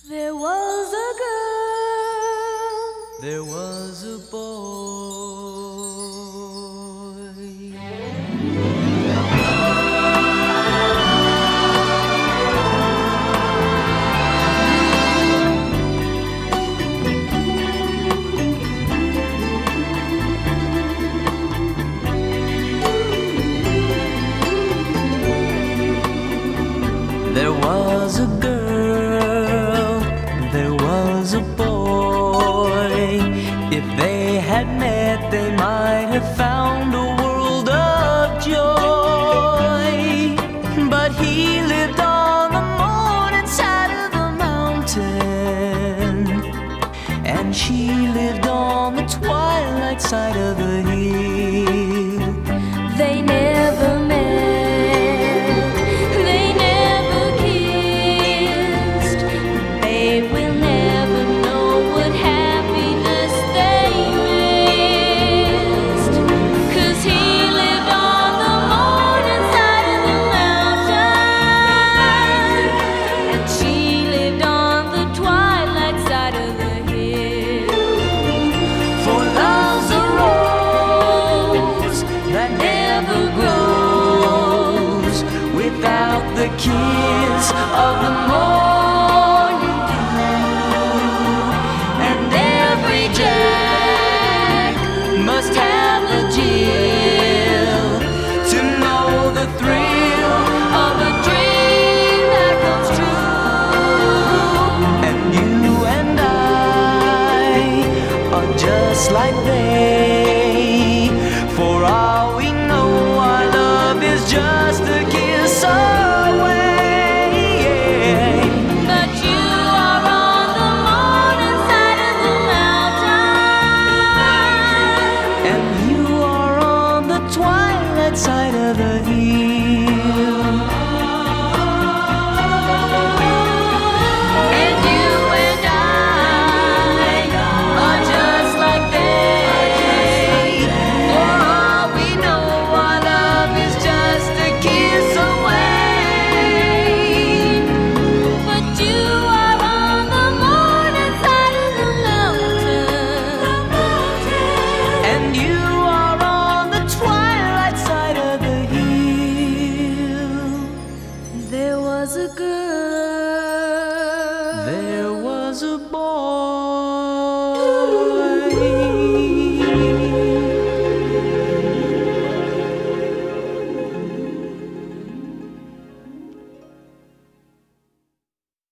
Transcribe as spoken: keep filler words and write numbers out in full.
There was a girl, there was a boy. There was a girl, there was a boy. If they had met, they might have found a world of joy. But he lived on the morning side of the mountain, and she lived on the twilight side of the hill. they never met. The kiss of the morning dew, and every Jack must have the Jill to know the thrill of a dream that comes true. And you and I are just like they. For all we know, our love is just a kiss away. Side of the hill.